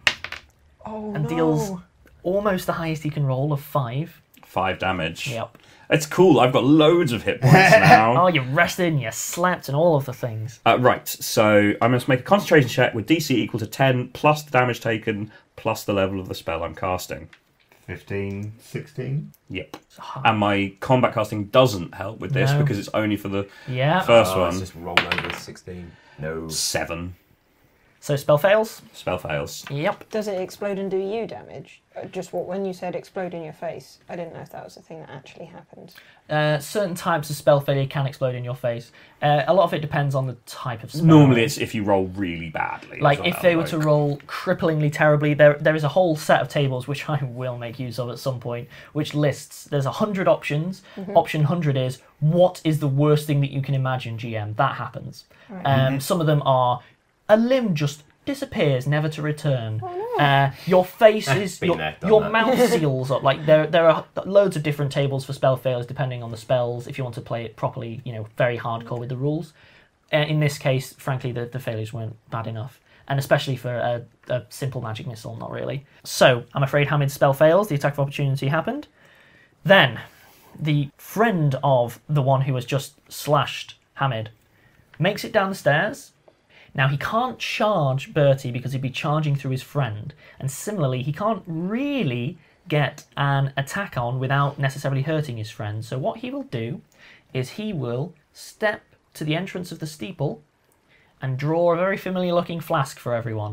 Oh, And no. deals almost the highest he can roll of five. Five damage. Yep. It's cool. I've got loads of hit points now. Oh, you rested and you slept and all of the things. Uh, right, so I must make a concentration check with D C equal to ten plus the damage taken plus the level of the spell I'm casting. fifteen, sixteen. Yep. And my combat casting doesn't help with this No. because it's only for the Yeah. first Oh, one. let's just roll over sixteen. No. Seven. So spell fails? Spell fails. Yep. Does it explode and do you damage? Uh, Just what when you said explode in your face, I didn't know if that was a thing that actually happened. Uh, certain types of spell failure can explode in your face. Uh, a lot of it depends on the type of spell. Normally it's if you roll really badly. Like as if well, they were like- to roll cripplingly terribly, there there is a whole set of tables which I will make use of at some point, which lists there's a hundred options. Option hundred is what is the worst thing that you can imagine, G M. That happens. Um, some of them are a limb just disappears, never to return. Uh, your face is Been your, there, done your that. mouth seals up. Like there there are loads of different tables for spell failures depending on the spells. If you want to play it properly, you know, very hardcore with the rules. Uh, in this case, frankly, the, the failures weren't bad enough. And especially for a, a simple magic missile, not really. So, I'm afraid Hamid's spell fails. The attack of opportunity happened. Then, the friend of the one who has just slashed Hamid makes it down the stairs. Now, he can't charge Bertie because he'd be charging through his friend. And similarly, he can't really get an attack on without necessarily hurting his friend. So what he will do is he will step to the entrance of the steeple and draw a very familiar looking flask for everyone.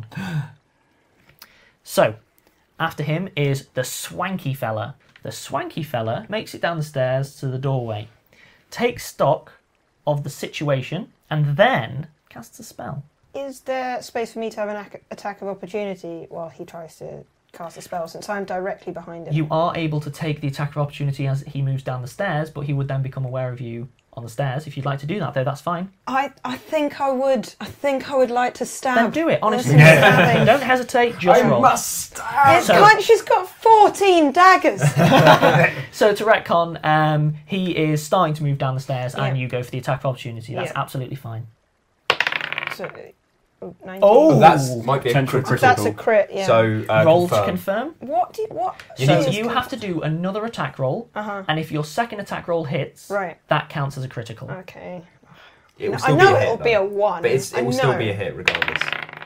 So, after him is the swanky fella. The swanky fella makes it down the stairs to the doorway, takes stock of the situation, and then casts a spell. Is there space for me to have an ac- attack of opportunity while he tries to cast a spell, since I'm directly behind him? You are able to take the attack of opportunity as he moves down the stairs, but he would then become aware of you on the stairs. If you'd like to do that, though, that's fine. I, I think I would. I think I would like to stab. Then do it, honestly. Listen to stabbing. Don't hesitate, just roll. It's So- kind- she's got fourteen daggers. So to retcon, um, he is starting to move down the stairs, and Yeah. you go for the attack of opportunity. That's Yeah. absolutely fine. So, oh, nineteen. Oh! That might be a Potential critical. That's a crit, yeah. So uh, Roll confirm. to confirm. What did what? You So need to- you have to do another attack roll, Uh-huh. and if your second attack roll hits, Right. that counts as a critical. Okay. It will I still know be a hit, it'll be though. a one. But it's, I it will still know. be a hit regardless.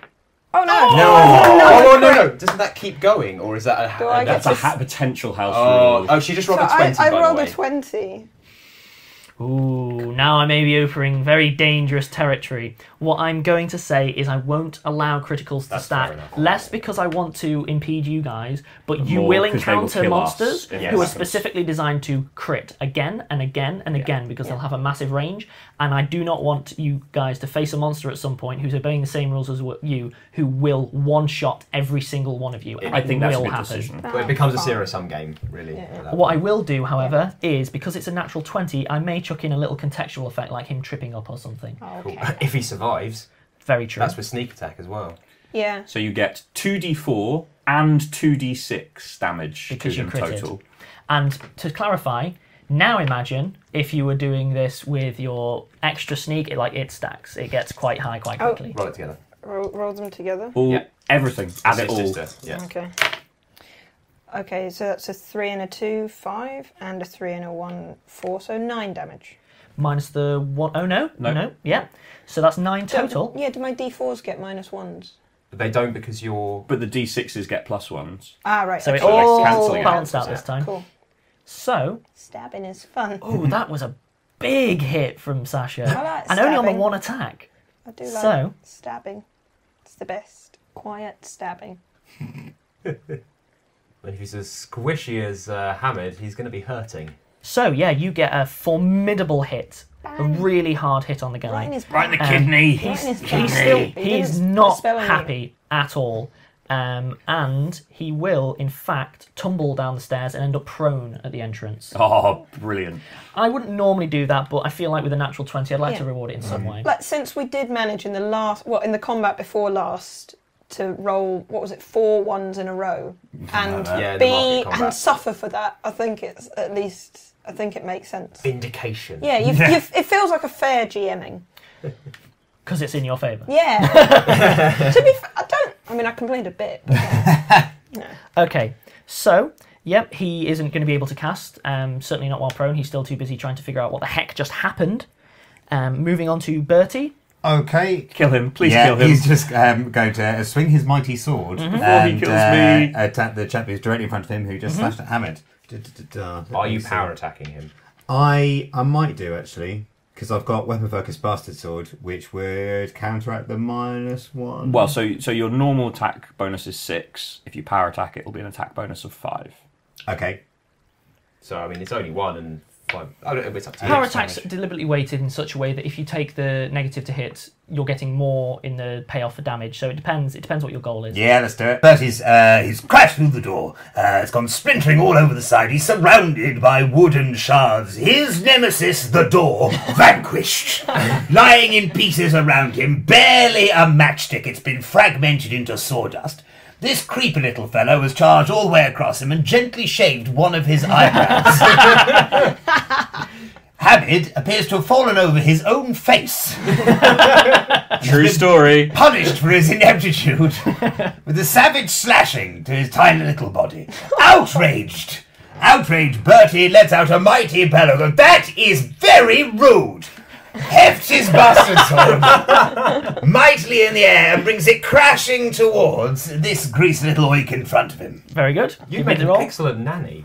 Oh no! No. Oh, no, no. Doesn't that keep going, or is that a? Do I That's get a to ha- potential house Oh, rule. oh, she just rolled So a twenty. I, I by rolled the a way. twenty. Ooh, now I may be entering very dangerous territory. What I'm going to say is I won't allow criticals to That's stack, fair enough. less because I want to impede you guys, but you More will because they will encounter kill us monsters if it who are happens. specifically designed to crit again and again and again because they'll have a massive range, and I do not want you guys to face a monster at some point who's obeying the same rules as you, who will one-shot every single one of you. And I it think that's a will good happen. decision. But it becomes a zero-sum game, really. at that What I point. will do, however, is because it's a natural twenty, I may chuck in a little contextual effect like him tripping up or something. Okay. If he survives, Very true. that's with sneak attack as well. Yeah. So you get two d four and two d six damage Because to you them critted. total. And to clarify, now imagine if you were doing this with your extra sneak, it, like it stacks. It gets quite high quite Oh. quickly. Roll it together. Roll, roll them together. All Yeah. everything. Add it Sister, all. sister, Yeah. Okay. Okay, so that's a three and a two, five, and a three and a one, four, so nine damage. Minus the one oh no, No. no, yeah. So that's nine total. Yeah, do my D fours get minus ones? But they don't because you're. But the d sixes get plus ones. Ah, right. So it okay. So they're all cancelling it. balanced out Yeah. this time. Cool. So, Stabbing is fun. oh, that was a big hit from Sasha, I like and only on the stabbing. one attack. I do like So- stabbing. It's the best. Quiet stabbing. If he's as squishy as uh, Hamid, he's going to be hurting. So yeah, you get a formidable hit, a Bang. really hard hit on the guy. Right in his Right in the back. kidney. Right in his He's back. still He he is didn't not spell on you. happy at all, um, and he will in fact tumble down the stairs and end up prone at the entrance. Oh, brilliant. I wouldn't normally do that, but I feel like with a natural twenty, I'd like Yeah. to reward it in some way. Like, since we did manage in the last, well, in the combat before last, to roll, what was it, four ones in a row, and Yeah, in the be market combat. and suffer for that, I think it's at least, I think it makes sense. Vindication. Yeah, you've, you've, it feels like a fair GMing. Because it's in your favour. Yeah. To be fair, I don't, I mean, I complained a bit. But yeah. Okay, so, yep, he isn't going to be able to cast, um, certainly not while prone. He's still too busy trying to figure out what the heck just happened. Um, moving on to Bertie. Okay. Kill him. Please yeah, kill him. he's just um, going to uh, swing his mighty sword Mm-hmm. Before he and kills uh, me. attack the chap who's directly in front of him who just Mm-hmm. slashed at Hamid. Da-da-da-da. Let Are me you see. power attacking him? I I might do actually because I've got weapon focus bastard sword, which would counteract the minus one. Well, so so your normal attack bonus is six. If you power attack, it will be an attack bonus of five. okay. So, I mean, it's only one and five. Oh, no, it's up to you. Power Next attacks damage. deliberately weighted in such a way that if you take the negative to hit, you're getting more in the payoff for damage. So it depends. It depends what your goal is. Yeah, let's do it. But he's, uh, he's crashed through the door. Uh, it's gone splintering all over the side. He's surrounded by wooden shards. His nemesis, the door, vanquished. Lying in pieces around him, barely a matchstick. It's been fragmented into sawdust. This creepy little fellow has charged all the way across him and gently shaved one of his eyebrows. Hamid appears to have fallen over his own face. True story. Punished for his ineptitude with a savage slashing to his tiny little body. Outraged! Outraged, Bertie lets out a mighty bellow. That is very rude! Hefts his bastard sword mightily in the air and brings it crashing towards this greasy little oik in front of him. Very good. You Give me make the an roll. excellent nanny.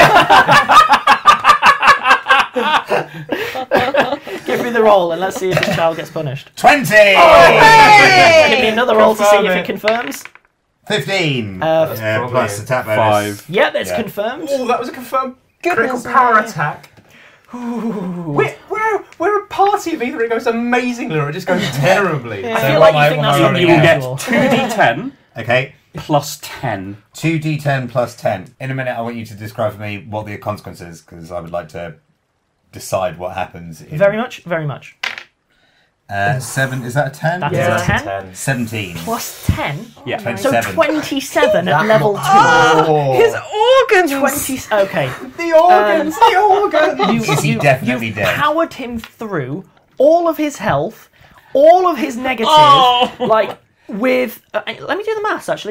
Give me the roll, and let's see if this child gets punished. twenty! Give me another roll to see if it confirms. Fifteen. Uh, yeah, probably plus attack bonus. Five. Yeah, that's Yeah. confirmed. Oh, that was a confirmed Goodness critical power me. attack. We're, we're, we're a party of either it goes amazingly or it just goes terribly. I So feel what like you am I- think what that's am I rolling You will at? unusual. get two d ten Okay. plus ten. two d ten plus ten. In a minute, I want you to describe for me what the consequences, because I would like to decide what happens. In, Very much, very much. Uh, seven. Is that a ten? That is Yeah, a that's a ten. ten. Seventeen. Plus ten. Yeah. So twenty-seven. twenty-seven at That level two. Oh. His organs! Twenty. Okay. The organs, Um, the organs! You, Is he you, definitely you've dead? powered him through all of his health, all of his negatives, Oh. like with. Uh, let me do the maths actually.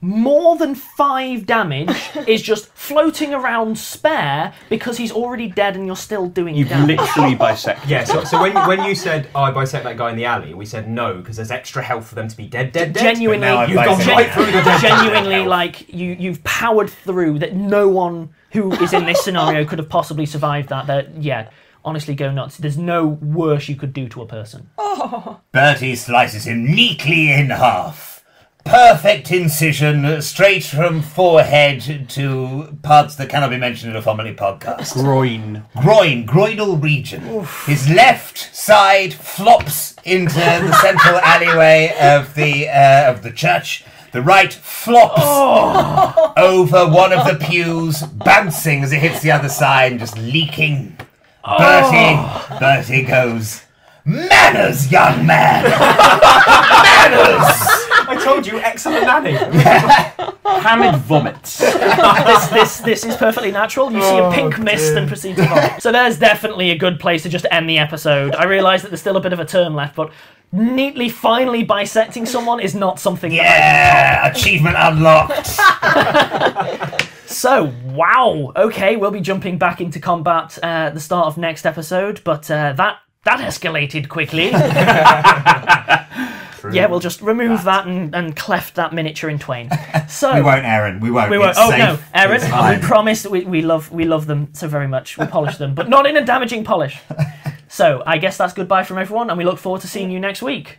more than five damage is just floating around spare because he's already dead and you're still doing You've damage. literally bisected. Yeah, so, so when, when you said, oh, I bisect that guy in the alley, we said no, because there's extra health for them to be dead, dead, dead. Genuinely, But now I've you've gone bisected right it. through the Dead, dead genuinely, health. like, you, you've powered through that no one who is in this scenario could have possibly survived that. That, yeah, honestly, go nuts. There's no worse you could do to a person. Bertie slices him neatly in half. Perfect incision, straight from forehead to parts that cannot be mentioned in a Formally podcast. Groin. Groin, groinal region. His left side flops into the central alleyway of the uh, of the church. The right flops over one of the pews, bouncing as it hits the other side and just leaking. Bertie, Bertie goes, "Manners, young man! Manners!" I told you, excellent nanny. Hamid vomits. this, this, this is perfectly natural. You see a pink mist and proceed to vomit. So there's definitely a good place to just end the episode. I realise that there's still a bit of a turn left, but neatly, finally bisecting someone is not something that Yeah, achievement unlocked. So, wow. Okay, we'll be jumping back into combat uh, at the start of next episode, but uh, that that escalated quickly. Yeah, we'll just remove that, and, and cleft that miniature in twain. So We won't, Aaron. We won't. we won't. It's Oh safe. no, Aaron, It's we fine. promise that we, we love we love them so very much. We polish them, but not in a damaging polish. So I guess that's goodbye from everyone, and we look forward to seeing you next week.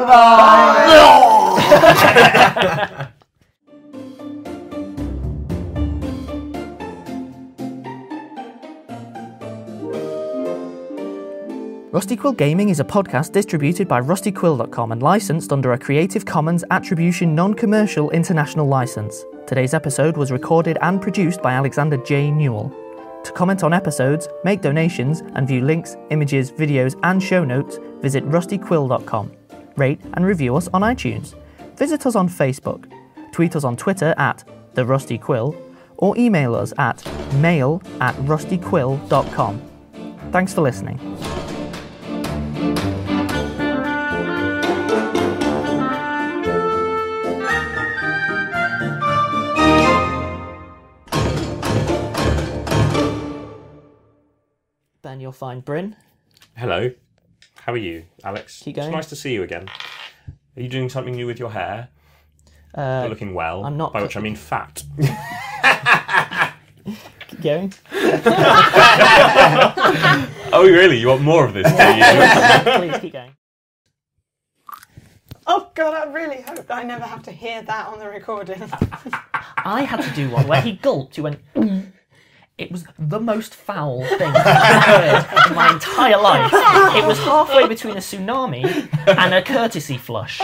Rusty Quill Gaming is a podcast distributed by rusty quill dot com and licensed under a Creative Commons Attribution Non-Commercial International License. Today's episode was recorded and produced by Alexander J. Newell. To comment on episodes, make donations, and view links, images, videos, and show notes, visit rusty quill dot com. Rate and review us on iTunes. Visit us on Facebook. Tweet us on Twitter at The Rusty Quill, or email us at mail at rusty quill dot com. Thanks for listening. Ben, you're fine. Bryn? Hello. How are you, Alex? Keep going. It's nice to see you again. Are you doing something new with your hair? Uh, You're looking well. I'm not By which I mean fat. keep going. Oh, really? You want more of this, do you? Please keep going. Oh god, I really hope that I never have to hear that on the recording. I had to do one where he gulped. He went. "Mm." It was the most foul thing I've heard in my entire life. It was halfway between a tsunami and a courtesy flush.